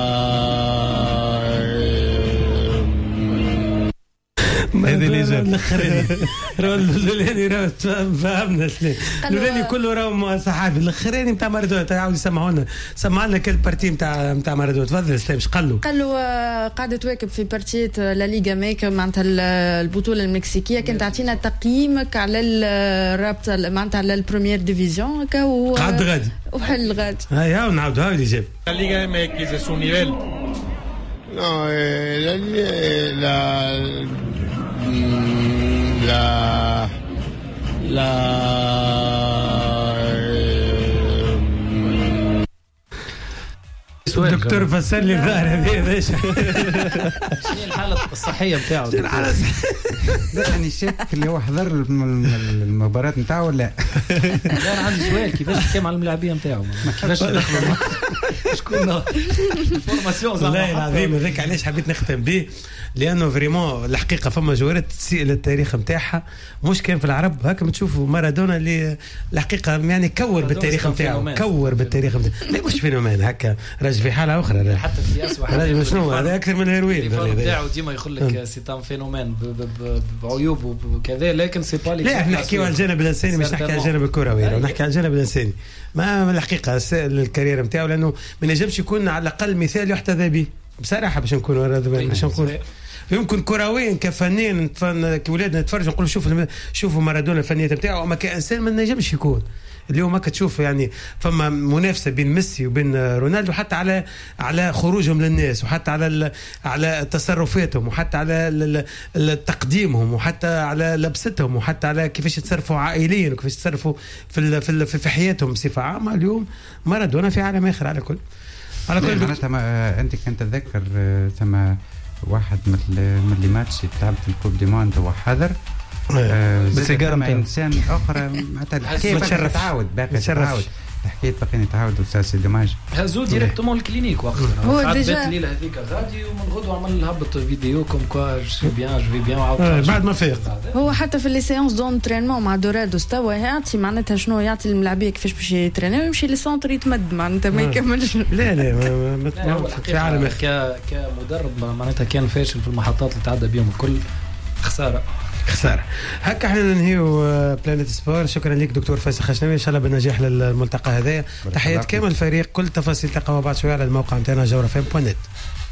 هذه اللي الاخراني راه الاولاني راه فهمنا شنو الاولاني كله راه صحافي. الاخراني نتاع مارادونا تعاود يسمعونا سمع لنا كل بارتي نتاع نتاع مارادونا. تفضل اسلام ايش قال له؟ قال له قاعده تواكب في بارتيات لا ليغا ميك معناتها البطوله المكسيكيه. كنت تعطينا تقييمك على الرابطه معناتها على البريمير ديفيزيون هكا قعد غادي وحل غادي. هاي ها ونعاود هاي اللي جاب La Liga M X de su nivel. no, eh, la, la, la, la, دكتور فسر لي الظاهر هذه ايش شنو الحاله الصحيه نتاعو؟ يعني شك اللي هو حضر المباراة نتاعو ولا لا؟ انا عندي سؤال كيفاش حكى مع الملاعبيه نتاعو كيفاش دخلوا شكون الفورماسيون والله العظيم هذاك علاش حبيت نختم به لانه فريمون الحقيقه فما جوارات تسيء للتاريخ نتاعها مش كان في العرب هكا بتشوفوا مارادونا اللي الحقيقه يعني كور بالتاريخ نتاعو كور بالتاريخ نتاعو لا مش فينومين هكا راجل في حاله اخرى حتى في اسوء راجل شنو هذا اكثر من الهيروين نتاعو ديما يقول لك سي تام فينومين بعيوب وكذا لكن سي با لا احنا نحكيو على الجانب الانساني مش نحكي على الجانب الكروي نحكي على الجانب الانساني ما الحقيقه الكارير نتاعو لانه ما نجمش يكون على الاقل مثال يحتذى به بصراحه باش نكونوا باش نكون يمكن كرويا كفنان كولادنا نتفرجوا نقولوا شوفوا شوفوا مارادونا الفنيه نتاعو اما كانسان ما نجمش يكون اليوم ما كتشوف يعني فما منافسه بين ميسي وبين رونالدو حتى على على خروجهم للناس وحتى على على تصرفاتهم وحتى على تقديمهم وحتى على لبستهم وحتى على كيفاش يتصرفوا عائليا وكيفاش يتصرفوا في في, في حياتهم بصفه عامه. اليوم مارادونا في عالم اخر على كل على كل معناتها انت كنت تتذكر ثم واحد مثل من اللي ماتش تلعب في الكوب دي موند هو حذر آه بس مع انسان اخر معناتها الحكايه باقي تتعاود باقي تتعاود الحكايه باقي تتعاود استاذ دوماج هزو ديريكتومون الكلينيك وقتها هو ديجا الليله هذيك غادي ومن غدوه عمل هبط فيديو كوم كوا جو سي بيان جو في بيان بعد ما فيق هو حتى في لي سيونس دون ترينمون مع دورادو استوى يعطي معناتها شنو يعطي الملاعبيه كيفاش باش يترينيو ويمشي لي سونتر يتمد معناتها ما يكملش لا لا ما في عالم كمدرب معناتها كان فاشل في المحطات اللي تعدى بهم الكل خساره خساره. هكا احنا ننهيو بلانيت سبور. شكرا لك دكتور فيصل خشنوي ان شاء الله بالنجاح للملتقى هذايا. تحيات كامل الفريق. كل تفاصيل تلقاوها بعد شويه على الموقع نتاعنا جوهر اف ام دوت نت.